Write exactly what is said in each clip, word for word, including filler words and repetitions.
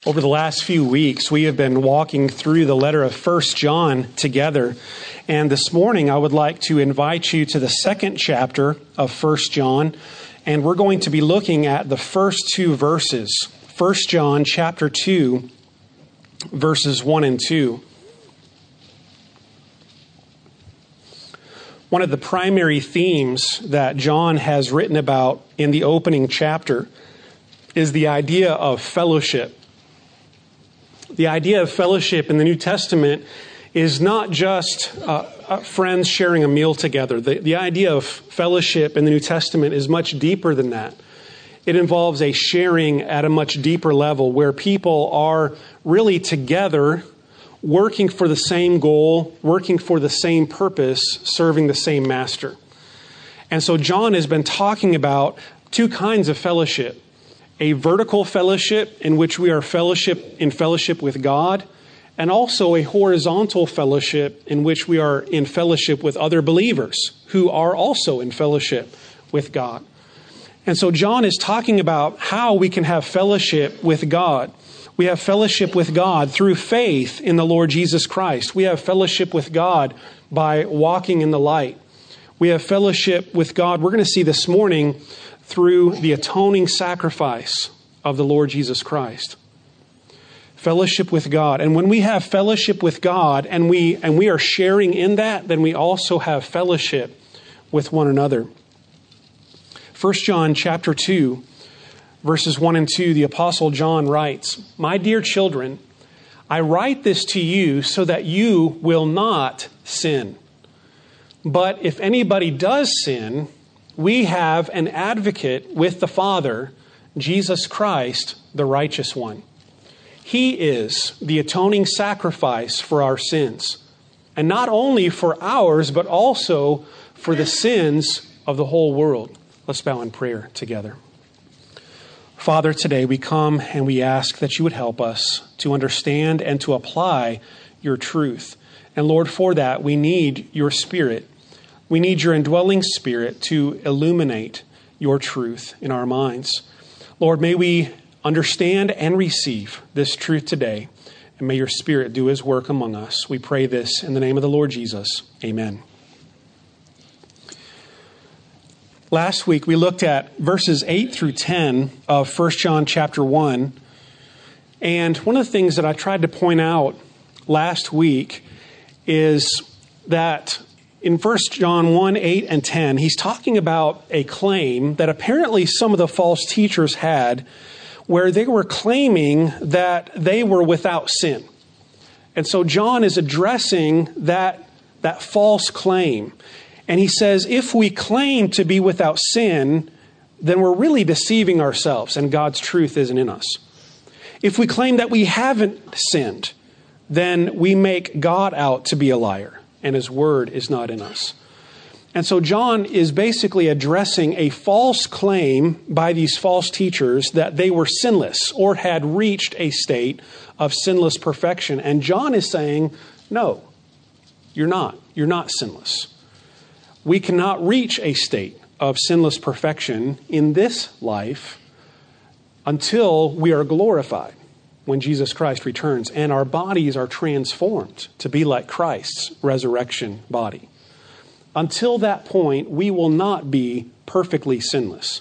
Over the last few weeks, we have been walking through the letter of First John together. And this morning, I would like to invite you to the second chapter of First John. And we're going to be looking at the first two verses. First John chapter two, verses one and two. One of the primary themes that John has written about in the opening chapter is the idea of fellowship. The idea of fellowship in the New Testament is not just uh, uh, friends sharing a meal together. The, the idea of fellowship in the New Testament is much deeper than that. It involves a sharing at a much deeper level where people are really together, working for the same goal, working for the same purpose, serving the same master. And so John has been talking about two kinds of fellowship. A vertical fellowship in which we are fellowship in fellowship with God, and also a horizontal fellowship in which we are in fellowship with other believers who are also in fellowship with God. And so John is talking about how we can have fellowship with God. We have fellowship with God through faith in the Lord Jesus Christ. We have fellowship with God by walking in the light. We have fellowship with God, we're going to see this morning, through the atoning sacrifice of the Lord Jesus Christ. Fellowship with God. And when we have fellowship with God and we and we are sharing in that, then we also have fellowship with one another. First John chapter two, verses one and two, the Apostle John writes, "My dear children, I write this to you so that you will not sin. But if anybody does sin, we have an advocate with the Father, Jesus Christ, the righteous one. He is the atoning sacrifice for our sins, and not only for ours, but also for the sins of the whole world." Let's bow in prayer together. Father, today we come and we ask that you would help us to understand and to apply your truth. And Lord, for that we need your Spirit. We need your indwelling Spirit to illuminate your truth in our minds. Lord, may we understand and receive this truth today, and may your Spirit do his work among us. We pray this in the name of the Lord Jesus. Amen. Last week we looked at verses eight through ten of First John chapter one, and one of the things that I tried to point out last week is that in First John one, eight, and ten, he's talking about a claim that apparently some of the false teachers had where they were claiming that they were without sin. And so John is addressing that, that false claim. And he says, if we claim to be without sin, then we're really deceiving ourselves and God's truth isn't in us. If we claim that we haven't sinned, then we make God out to be a liar, and his word is not in us. And so John is basically addressing a false claim by these false teachers that they were sinless or had reached a state of sinless perfection. And John is saying, no, you're not. You're not sinless. We cannot reach a state of sinless perfection in this life until we are glorified when Jesus Christ returns and our bodies are transformed to be like Christ's resurrection body. Until that point, we will not be perfectly sinless.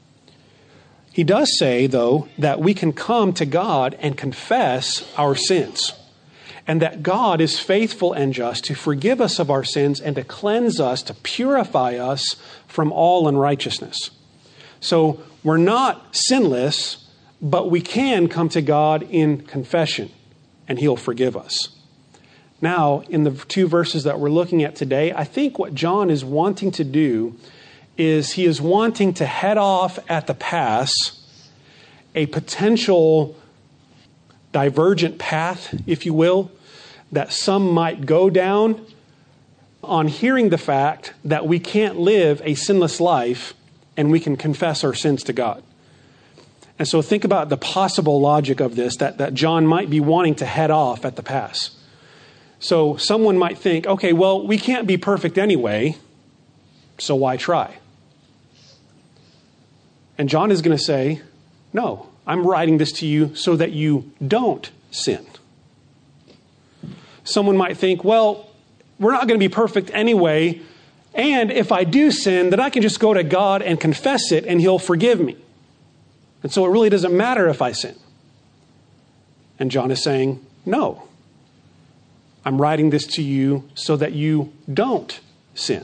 He does say, though, that we can come to God and confess our sins, and that God is faithful and just to forgive us of our sins and to cleanse us, to purify us from all unrighteousness. So we're not sinless, but we can come to God in confession, and he'll forgive us. Now, in the two verses that we're looking at today, I think what John is wanting to do is he is wanting to head off at the pass a potential divergent path, if you will, that some might go down on hearing the fact that we can't live a sinless life and we can confess our sins to God. And so think about the possible logic of this, that, that John might be wanting to head off at the pass. So someone might think, okay, well, we can't be perfect anyway, so why try? And John is going to say, no, I'm writing this to you so that you don't sin. Someone might think, well, we're not going to be perfect anyway, and if I do sin, then I can just go to God and confess it, and he'll forgive me. And so it really doesn't matter if I sin. And John is saying, no. I'm writing this to you so that you don't sin.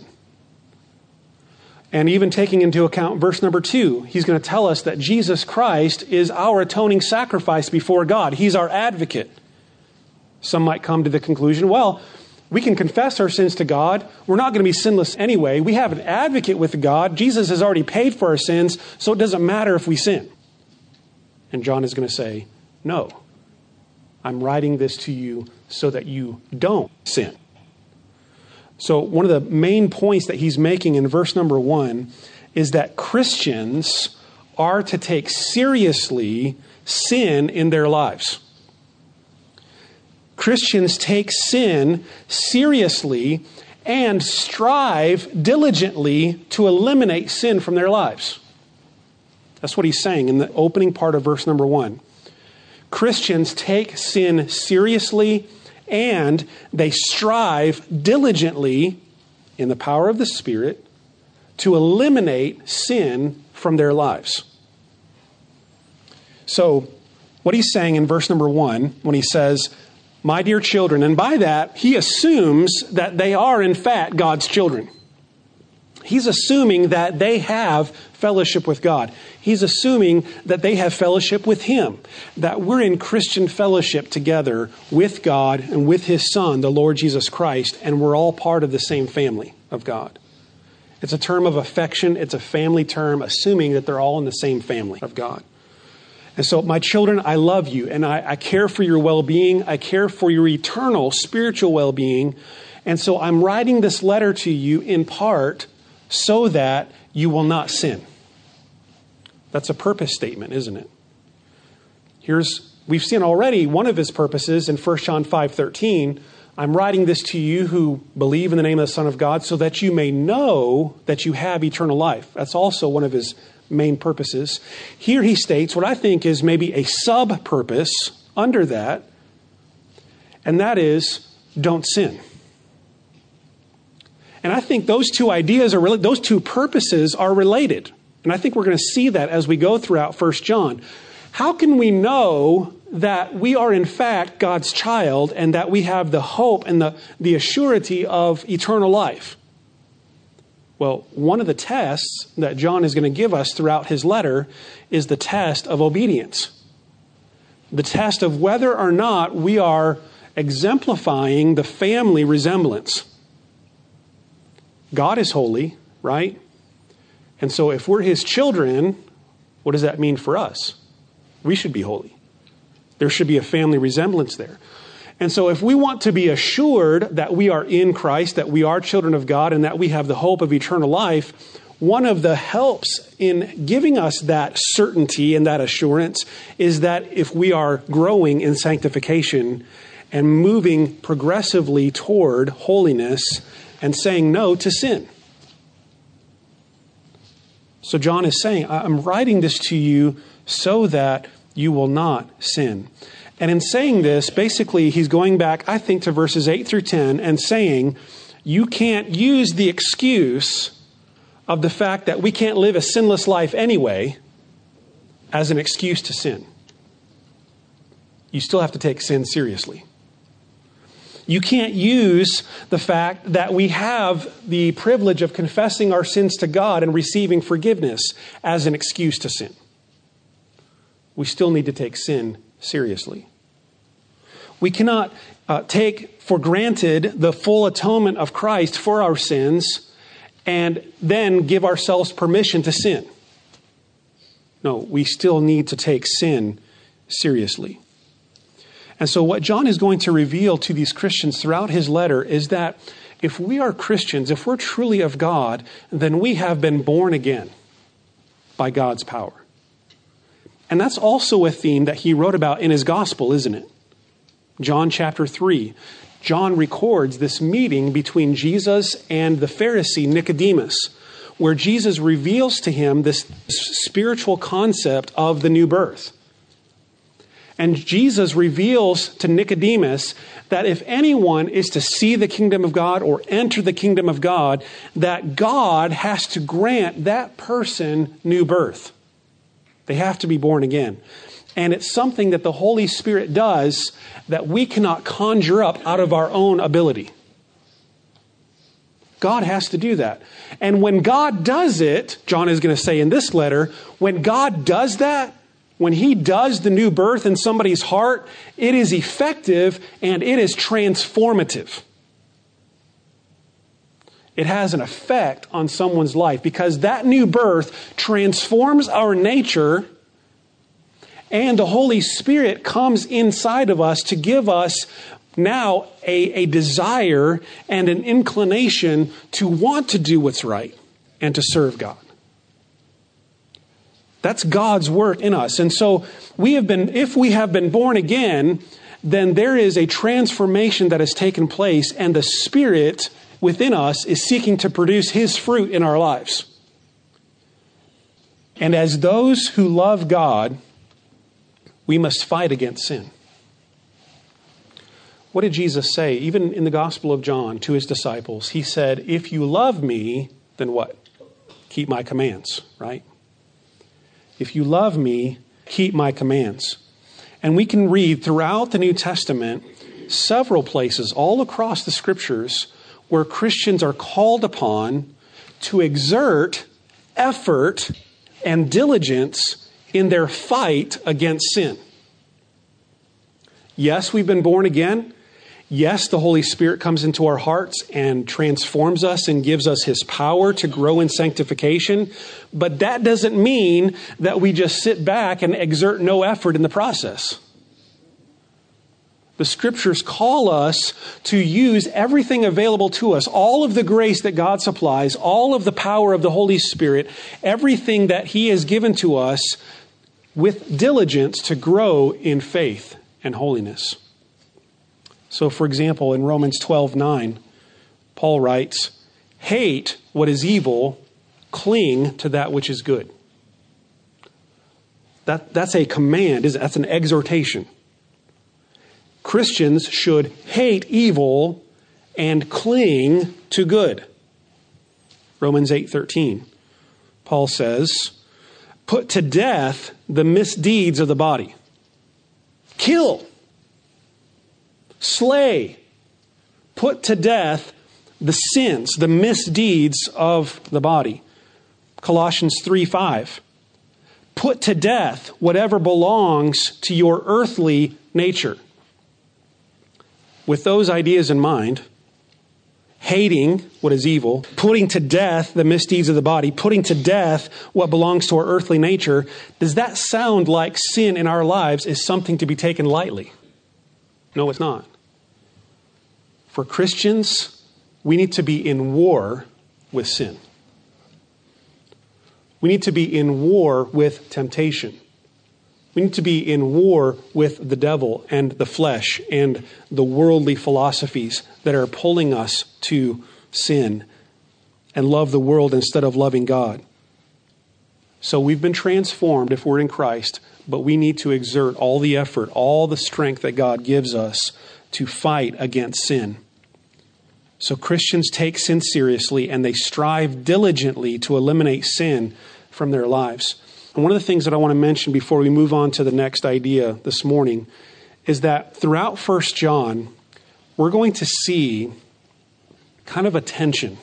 And even taking into account verse number two, he's going to tell us that Jesus Christ is our atoning sacrifice before God. He's our advocate. Some might come to the conclusion, well, we can confess our sins to God. We're not going to be sinless anyway. We have an advocate with God. Jesus has already paid for our sins, so it doesn't matter if we sin. And John is going to say, no, I'm writing this to you so that you don't sin. So one of the main points that he's making in verse number one is that Christians are to take seriously sin in their lives. Christians take sin seriously and strive diligently to eliminate sin from their lives. That's what he's saying in the opening part of verse number one. Christians take sin seriously and they strive diligently in the power of the Spirit to eliminate sin from their lives. So what he's saying in verse number one, when he says, my dear children, and by that, he assumes that they are, in fact, God's children. He's assuming that they have fellowship with God. He's assuming that they have fellowship with him, that we're in Christian fellowship together with God and with his Son, the Lord Jesus Christ, and we're all part of the same family of God. It's a term of affection. It's a family term, assuming that they're all in the same family of God. And so, my children, I love you, and I, I care for your well-being. I care for your eternal spiritual well-being. And so I'm writing this letter to you in part so that you will not sin. That's a purpose statement, isn't it? Here's, we've seen already one of his purposes in First John five thirteen. I'm writing this to you who believe in the name of the Son of God so that you may know that you have eternal life. That's also one of his main purposes. Here he states what I think is maybe a sub-purpose under that, and that is, don't sin. And I think those two ideas are really, those two purposes are related. And I think we're going to see that as we go throughout First John. How can we know that we are in fact God's child and that we have the hope and the, the assurity of eternal life? Well, one of the tests that John is going to give us throughout his letter is the test of obedience. The test of whether or not we are exemplifying the family resemblance. God is holy, right? And so if we're his children, what does that mean for us? We should be holy. There should be a family resemblance there. And so if we want to be assured that we are in Christ, that we are children of God, and that we have the hope of eternal life, one of the helps in giving us that certainty and that assurance is that if we are growing in sanctification and moving progressively toward holiness and saying no to sin. So John is saying, I'm writing this to you so that you will not sin. And in saying this, basically, he's going back, I think, to verses eight through ten and saying, you can't use the excuse of the fact that we can't live a sinless life anyway as an excuse to sin. You still have to take sin seriously. You can't use the fact that we have the privilege of confessing our sins to God and receiving forgiveness as an excuse to sin. We still need to take sin seriously. We cannot uh, take for granted the full atonement of Christ for our sins and then give ourselves permission to sin. No, we still need to take sin seriously. And so what John is going to reveal to these Christians throughout his letter is that if we are Christians, if we're truly of God, then we have been born again by God's power. And that's also a theme that he wrote about in his gospel, isn't it? John chapter three. John records this meeting between Jesus and the Pharisee Nicodemus, where Jesus reveals to him this spiritual concept of the new birth. And Jesus reveals to Nicodemus that if anyone is to see the kingdom of God or enter the kingdom of God, that God has to grant that person new birth. They have to be born again. And it's something that the Holy Spirit does that we cannot conjure up out of our own ability. God has to do that. And when God does it, John is going to say in this letter, when God does that, when he does the new birth in somebody's heart, it is effective and it is transformative. It has an effect on someone's life because that new birth transforms our nature, and the Holy Spirit comes inside of us to give us now a, a desire and an inclination to want to do what's right and to serve God. That's God's work in us. And so we have been, if we have been born again, then there is a transformation that has taken place, and the Spirit within us is seeking to produce His fruit in our lives. And as those who love God, we must fight against sin. What did Jesus say? Even in the Gospel of John to His disciples, He said, if you love me, then what? Keep my commands, right? If you love me, keep my commands. And we can read throughout the New Testament several places all across the Scriptures where Christians are called upon to exert effort and diligence in their fight against sin. Yes, we've been born again. Yes, the Holy Spirit comes into our hearts and transforms us and gives us His power to grow in sanctification. But that doesn't mean that we just sit back and exert no effort in the process. The Scriptures call us to use everything available to us, all of the grace that God supplies, all of the power of the Holy Spirit, everything that He has given to us with diligence to grow in faith and holiness. So, for example, in Romans twelve nine, Paul writes, hate what is evil, cling to that which is good. That, that's a command, isn't it? That's an exhortation. Christians should hate evil and cling to good. Romans eight thirteen, Paul says, put to death the misdeeds of the body. Kill. Slay, put to death the sins, the misdeeds of the body. Colossians three five, put to death whatever belongs to your earthly nature. With those ideas in mind, hating what is evil, putting to death the misdeeds of the body, putting to death what belongs to our earthly nature, does that sound like sin in our lives is something to be taken lightly? No, it's not. For Christians, we need to be in war with sin. We need to be in war with temptation. We need to be in war with the devil and the flesh and the worldly philosophies that are pulling us to sin and love the world instead of loving God. So we've been transformed if we're in Christ, but we need to exert all the effort, all the strength that God gives us to fight against sin. So Christians take sin seriously and they strive diligently to eliminate sin from their lives. And one of the things that I want to mention before we move on to the next idea this morning is that throughout First John, we're going to see kind of a tension,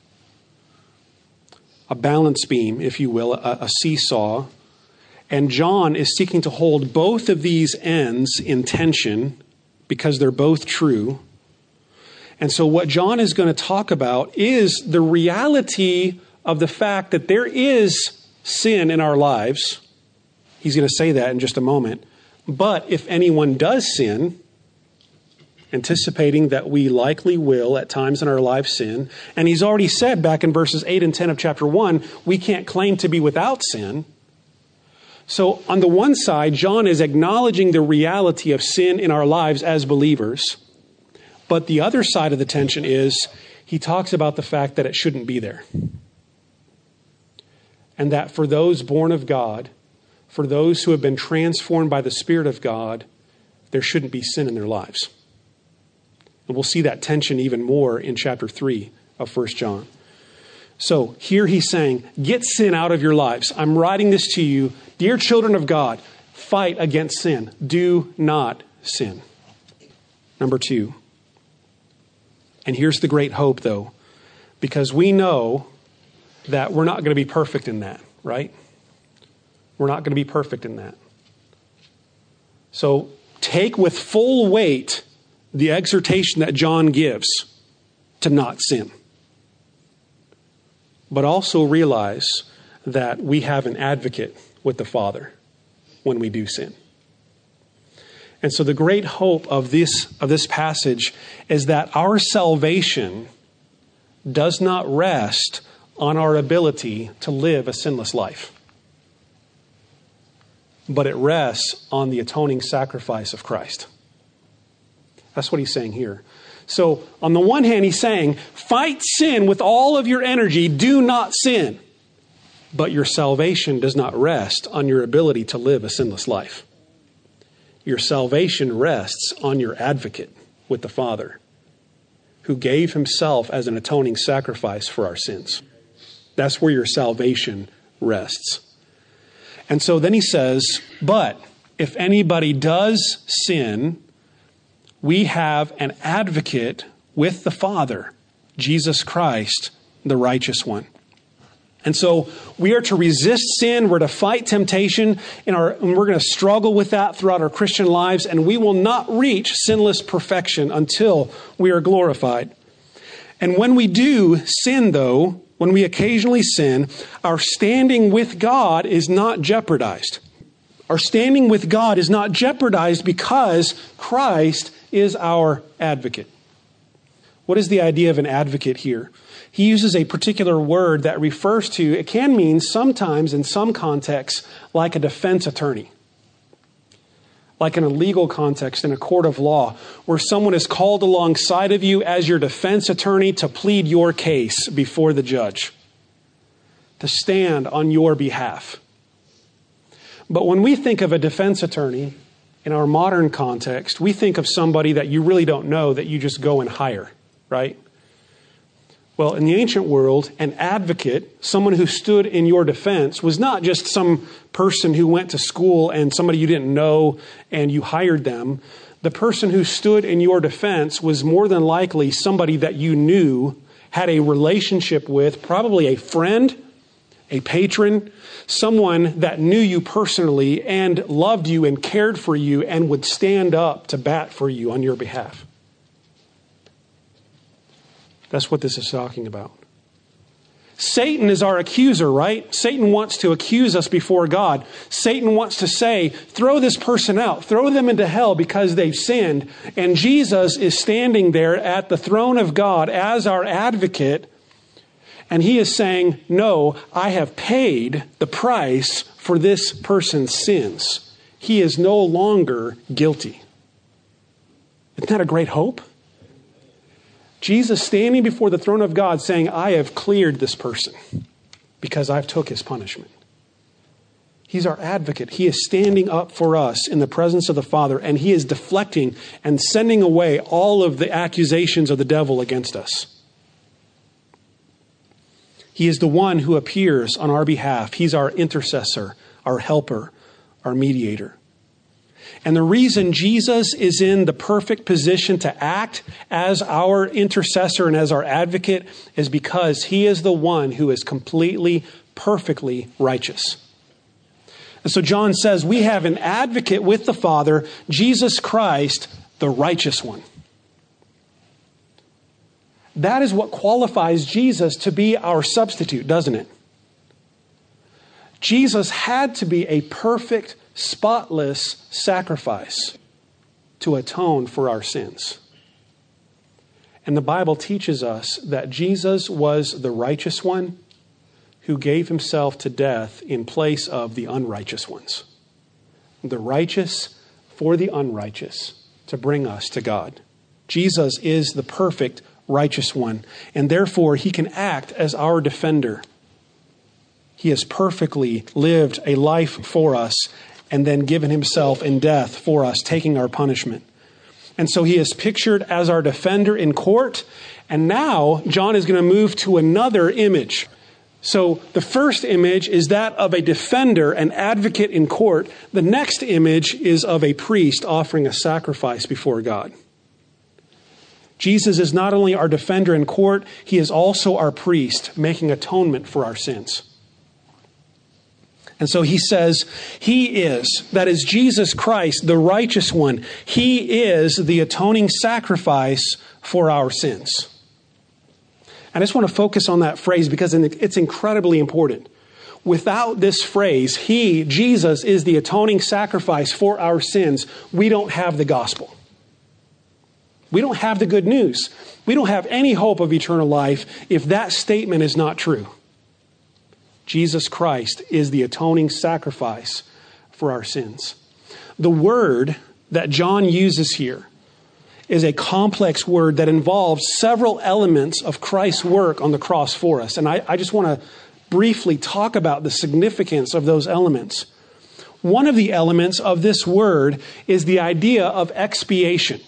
a balance beam, if you will, a, a seesaw. And John is seeking to hold both of these ends in tension because they're both true. And so what John is going to talk about is the reality of the fact that there is sin in our lives. He's going to say that in just a moment. But if anyone does sin, anticipating that we likely will at times in our lives sin, and he's already said back in verses eight and ten of chapter one, we can't claim to be without sin. So on the one side, John is acknowledging the reality of sin in our lives as believers. But the other side of the tension is he talks about the fact that it shouldn't be there. And that for those born of God, for those who have been transformed by the Spirit of God, there shouldn't be sin in their lives. And we'll see that tension even more in chapter three of First John. So here he's saying, get sin out of your lives. I'm writing this to you, dear children of God, fight against sin. Do not sin. Number two. And here's the great hope, though, because we know that we're not going to be perfect in that, right? We're not going to be perfect in that. So take with full weight the exhortation that John gives to not sin. But also realize that we have an advocate with the Father when we do sin. And so the great hope of this, of this passage is that our salvation does not rest on our ability to live a sinless life, but it rests on the atoning sacrifice of Christ. That's what he's saying here. So on the one hand, he's saying, fight sin with all of your energy. Do not sin. But your salvation does not rest on your ability to live a sinless life. Your salvation rests on your advocate with the Father, who gave himself as an atoning sacrifice for our sins. That's where your salvation rests. And so then he says, but if anybody does sin, we have an advocate with the Father, Jesus Christ, the righteous one. And so we are to resist sin. We're to fight temptation, in our, and we're going to struggle with that throughout our Christian lives. And we will not reach sinless perfection until we are glorified. And when we do sin, though, when we occasionally sin, our standing with God is not jeopardized. Our standing with God is not jeopardized because Christ is our advocate. What is the idea of an advocate here? He uses a particular word that refers to, it can mean sometimes in some contexts, like a defense attorney. Like in a legal context, in a court of law, where someone is called alongside of you as your defense attorney to plead your case before the judge, to stand on your behalf. But when we think of a defense attorney in our modern context, we think of somebody that you really don't know, that you just go and hire, right? Well, in the ancient world, an advocate, someone who stood in your defense, was not just some person who went to school and somebody you didn't know and you hired them. The person who stood in your defense was more than likely somebody that you knew, had a relationship with, probably a friend, a patron, someone that knew you personally and loved you and cared for you and would stand up to bat for you on your behalf. That's what this is talking about. Satan is our accuser, right? Satan wants to accuse us before God. Satan wants to say, throw this person out, throw them into hell because they've sinned. And Jesus is standing there at the throne of God as our advocate. And he is saying, no, I have paid the price for this person's sins. He is no longer guilty. Isn't that a great hope? Jesus standing before the throne of God saying, I have cleared this person because I've took his punishment. He's our advocate. He is standing up for us in the presence of the Father, and he is deflecting and sending away all of the accusations of the devil against us. He is the one who appears on our behalf. He's our intercessor, our helper, our mediator. And the reason Jesus is in the perfect position to act as our intercessor and as our advocate is because he is the one who is completely, perfectly righteous. And so John says we have an advocate with the Father, Jesus Christ, the righteous one. That is what qualifies Jesus to be our substitute, doesn't it? Jesus had to be a perfect, spotless sacrifice to atone for our sins. And the Bible teaches us that Jesus was the righteous one who gave himself to death in place of the unrighteous ones. The righteous for the unrighteous to bring us to God. Jesus is the perfect righteous one, and therefore he can act as our defender. He has perfectly lived a life for us and then given himself in death for us, taking our punishment. And so he is pictured as our defender in court. And now John is going to move to another image. So the first image is that of a defender, an advocate in court. The next image is of a priest offering a sacrifice before God. Jesus is not only our defender in court, he is also our priest, making atonement for our sins. And so he says, he is, that is Jesus Christ, the righteous one. He is the atoning sacrifice for our sins. I just want to focus on that phrase because it's incredibly important. Without this phrase, he, Jesus, is the atoning sacrifice for our sins, we don't have the gospel. We don't have the good news. We don't have any hope of eternal life if that statement is not true. Jesus Christ is the atoning sacrifice for our sins. The word that John uses here is a complex word that involves several elements of Christ's work on the cross for us. And I, I just want to briefly talk about the significance of those elements. One of the elements of this word is the idea of expiation.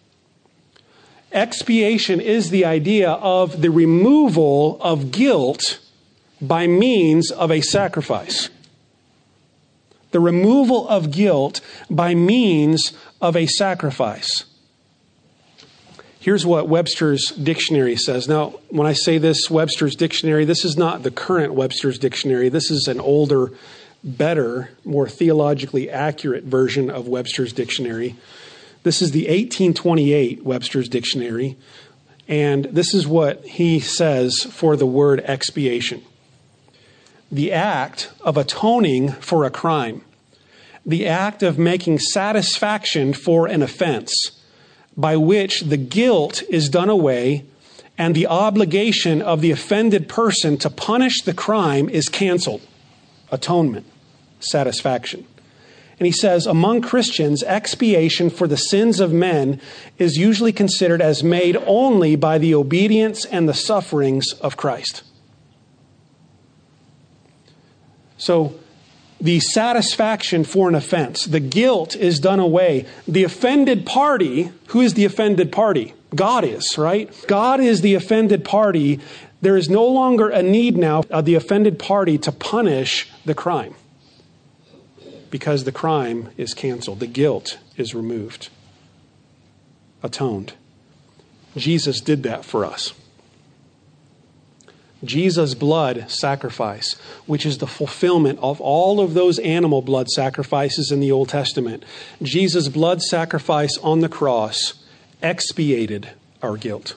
Expiation is the idea of the removal of guilt by means of a sacrifice. The removal of guilt by means of a sacrifice. Here's what Webster's dictionary says. Now, when I say this, Webster's dictionary, this is not the current Webster's dictionary. This is an older, better, more theologically accurate version of Webster's dictionary. This is the eighteen twenty-eight Webster's dictionary. And this is what he says for the word expiation. The act of atoning for a crime. The act of making satisfaction for an offense, by which the guilt is done away and the obligation of the offended person to punish the crime is canceled. Atonement, satisfaction. And he says, among Christians, expiation for the sins of men is usually considered as made only by the obedience and the sufferings of Christ. So, the satisfaction for an offense, the guilt is done away. The offended party, who is the offended party? God is, right? God is the offended party. There is no longer a need now of the offended party to punish the crime because the crime is canceled. The guilt is removed, atoned. Jesus did that for us. Jesus' blood sacrifice, which is the fulfillment of all of those animal blood sacrifices in the Old Testament. Jesus' blood sacrifice on the cross expiated our guilt,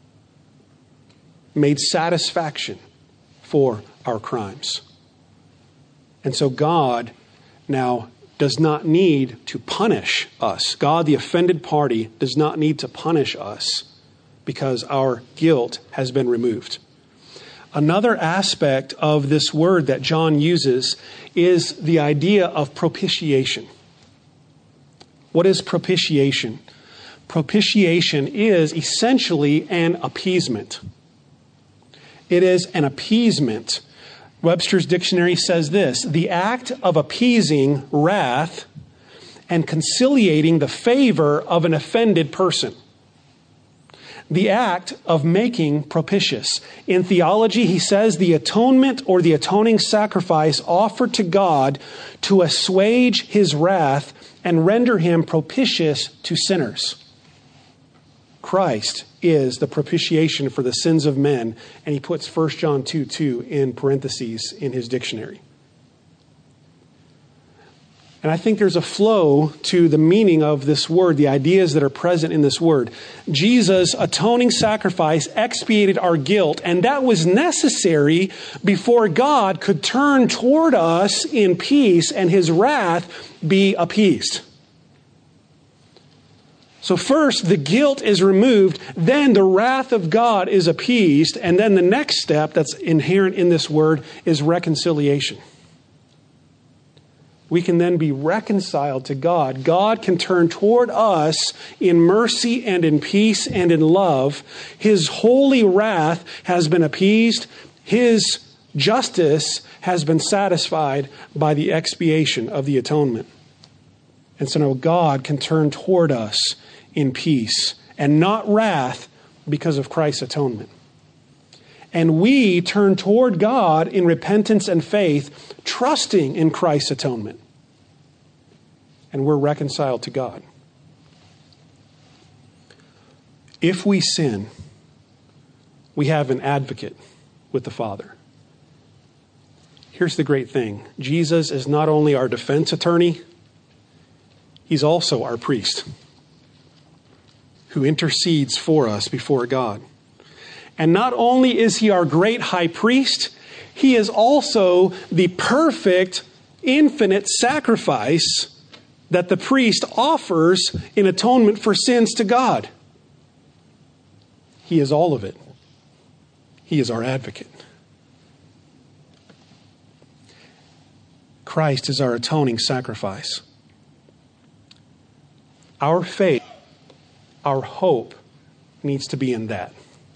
made satisfaction for our crimes. And so God now does not need to punish us. God, the offended party, does not need to punish us because our guilt has been removed. Another aspect of this word that John uses is the idea of propitiation. What is propitiation? Propitiation is essentially an appeasement. It is an appeasement. Webster's dictionary says this: the act of appeasing wrath and conciliating the favor of an offended person. The act of making propitious. In theology, he says the atonement or the atoning sacrifice offered to God to assuage his wrath and render him propitious to sinners. Christ is the propitiation for the sins of men, and he puts First John two two in parentheses in his dictionary. And I think there's a flow to the meaning of this word, the ideas that are present in this word. Jesus' atoning sacrifice expiated our guilt, and that was necessary before God could turn toward us in peace and his wrath be appeased. So first, the guilt is removed, then the wrath of God is appeased, and then the next step that's inherent in this word is reconciliation. We can then be reconciled to God. God can turn toward us in mercy and in peace and in love. His holy wrath has been appeased. His Justice has been satisfied by the expiation of the atonement. And so now God can turn toward us in peace and not wrath because of Christ's atonement. And we turn toward God in repentance and faith, trusting in Christ's atonement. And we're reconciled to God. If we sin, we have an advocate with the Father. Here's the great thing. Jesus is not only our defense attorney, he's also our priest who intercedes for us before God. And not only is he our great high priest, he is also the perfect, infinite sacrifice that the priest offers in atonement for sins to God. He is all of it. He is our advocate. Christ is our atoning sacrifice. Our faith, our hope needs to be in that.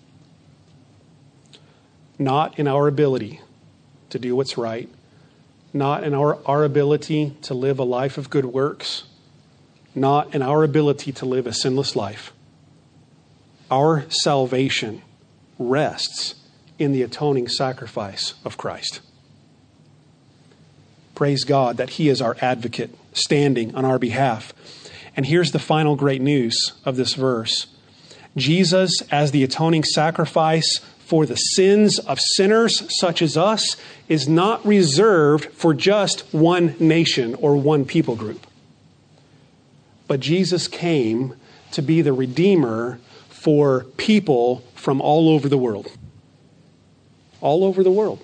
Not in our ability to do what's right. Not in our, our ability to live a life of good works. Not in our ability to live a sinless life. Our salvation rests in the atoning sacrifice of Christ. Praise God that he is our advocate, standing on our behalf. And here's the final great news of this verse. Jesus, as the atoning sacrifice for the sins of sinners such as us, is not reserved for just one nation or one people group. But Jesus came to be the Redeemer for people from all over the world. All over the world.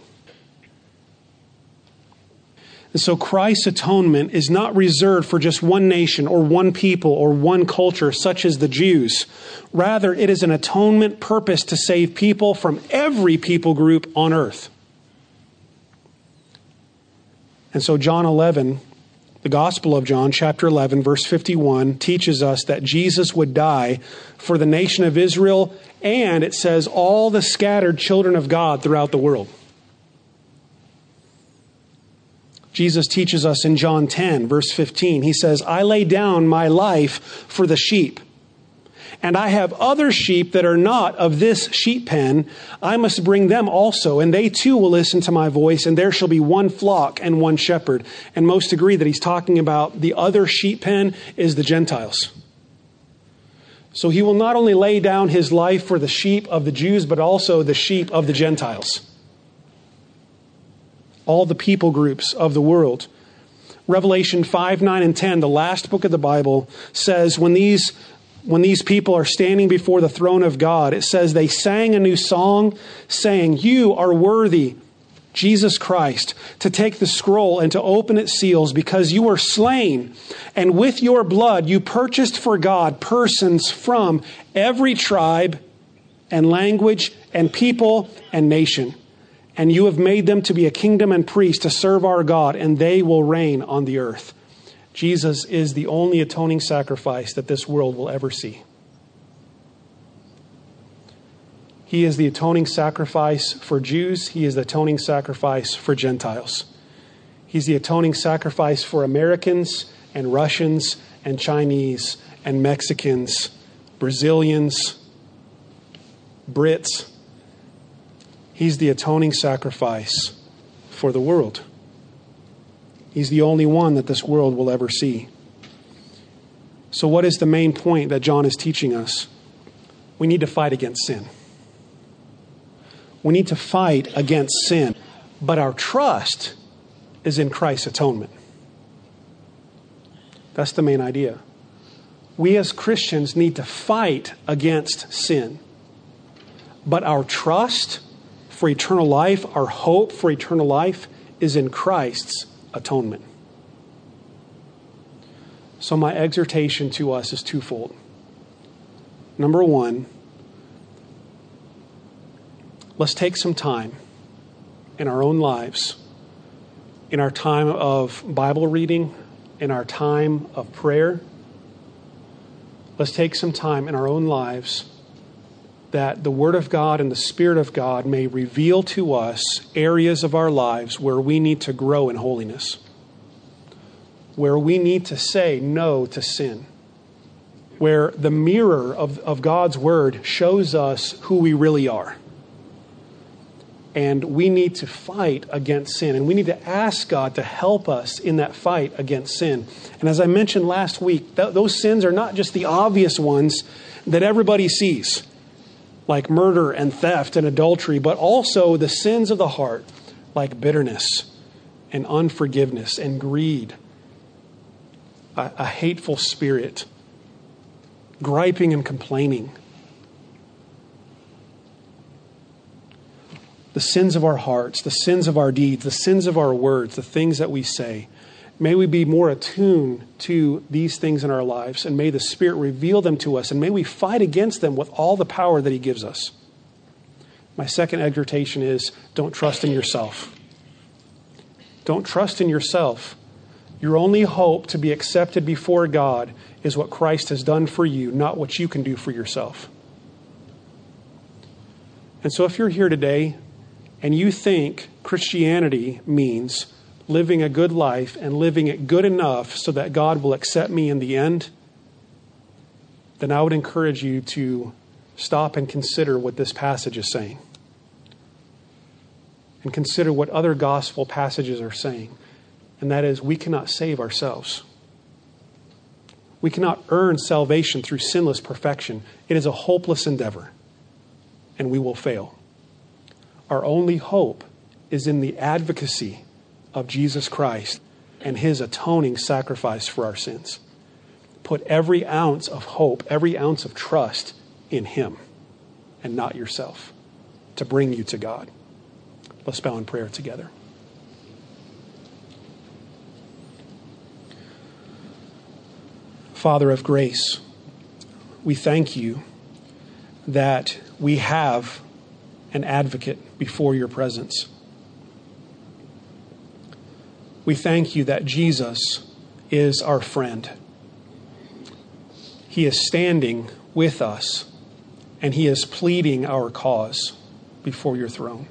And so Christ's atonement is not reserved for just one nation or one people or one culture such as the Jews. Rather, it is an atonement purpose to save people from every people group on earth. And so John eleven, the Gospel of John, chapter eleven, verse fifty-one, teaches us that Jesus would die for the nation of Israel, and it says all the scattered children of God throughout the world. Jesus teaches us in John ten, verse fifteen. He says, I lay down my life for the sheep. And I have other sheep that are not of this sheep pen. I must bring them also, and they too will listen to my voice, and there shall be one flock and one shepherd. And most agree that he's talking about the other sheep pen is the Gentiles. So he will not only lay down his life for the sheep of the Jews, but also the sheep of the Gentiles. All the people groups of the world. Revelation five, nine, and ten, the last book of the Bible, says when these, when these people are standing before the throne of God, it says they sang a new song saying, you are worthy, Jesus Christ, to take the scroll and to open its seals because you were slain. And with your blood you purchased for God persons from every tribe and language and people and nation. And you have made them to be a kingdom and priests to serve our God, and they will reign on the earth. Jesus is the only atoning sacrifice that this world will ever see. He is the atoning sacrifice for Jews. He is the atoning sacrifice for Gentiles. He's the atoning sacrifice for Americans and Russians and Chinese and Mexicans, Brazilians, Brits. He's the atoning sacrifice for the world. He's the only one that this world will ever see. So what is the main point that John is teaching us? We need to fight against sin. We need to fight against sin. But our trust is in Christ's atonement. That's the main idea. We as Christians need to fight against sin. But our trust for eternal life, our hope for eternal life, is in Christ's atonement. So my exhortation to us is twofold. Number one, let's take some time in our own lives, in our time of Bible reading, in our time of prayer. Let's take some time in our own lives that the Word of God and the Spirit of God may reveal to us areas of our lives where we need to grow in holiness, where we need to say no to sin, where the mirror of, of God's Word shows us who we really are. And we need to fight against sin. And we need to ask God to help us in that fight against sin. And as I mentioned last week, th- those sins are not just the obvious ones that everybody sees, like murder and theft and adultery, but also the sins of the heart, like bitterness and unforgiveness and greed, a, a hateful spirit, griping and complaining. The sins of our hearts, the sins of our deeds, the sins of our words, the things that we say. May we be more attuned to these things in our lives, and may the Spirit reveal them to us, and may we fight against them with all the power that He gives us. My second exhortation is, don't trust in yourself. Don't trust in yourself. Your only hope to be accepted before God is what Christ has done for you, not what you can do for yourself. And so if you're here today and you think Christianity means living a good life and living it good enough so that God will accept me in the end, then I would encourage you to stop and consider what this passage is saying. And consider what other gospel passages are saying. And that is, we cannot save ourselves. We cannot earn salvation through sinless perfection. It is a hopeless endeavor, and we will fail. Our only hope is in the advocacy of Jesus Christ and His atoning sacrifice for our sins. Put every ounce of hope, every ounce of trust in Him and not yourself to bring you to God. Let's bow in prayer together. Father of grace, we thank you that we have an advocate before your presence. We thank you that Jesus is our friend. He is standing with us, and He is pleading our cause before your throne.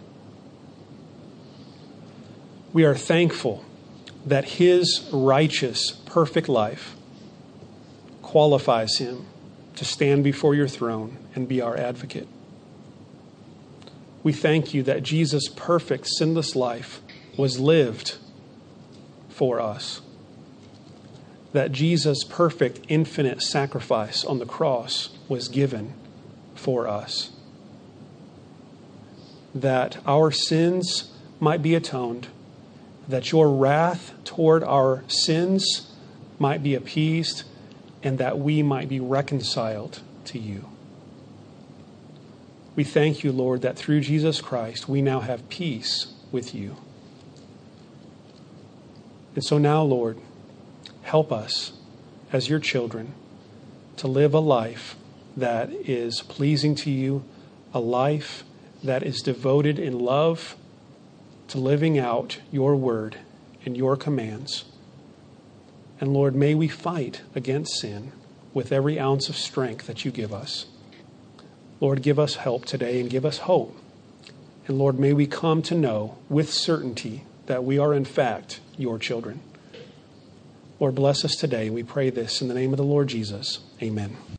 We are thankful that His righteous, perfect life qualifies Him to stand before your throne and be our advocate. We thank you that Jesus' perfect, sinless life was lived for us. That Jesus' perfect, infinite sacrifice on the cross was given for us. That our sins might be atoned, that your wrath toward our sins might be appeased, and that we might be reconciled to you. We thank you, Lord, that through Jesus Christ, we now have peace with you. And so now, Lord, help us as your children to live a life that is pleasing to you, a life that is devoted in love to living out your word and your commands. And Lord, may we fight against sin with every ounce of strength that you give us. Lord, give us help today and give us hope. And Lord, may we come to know with certainty that we are in fact your children. Lord, bless us today. We pray this in the name of the Lord Jesus. Amen.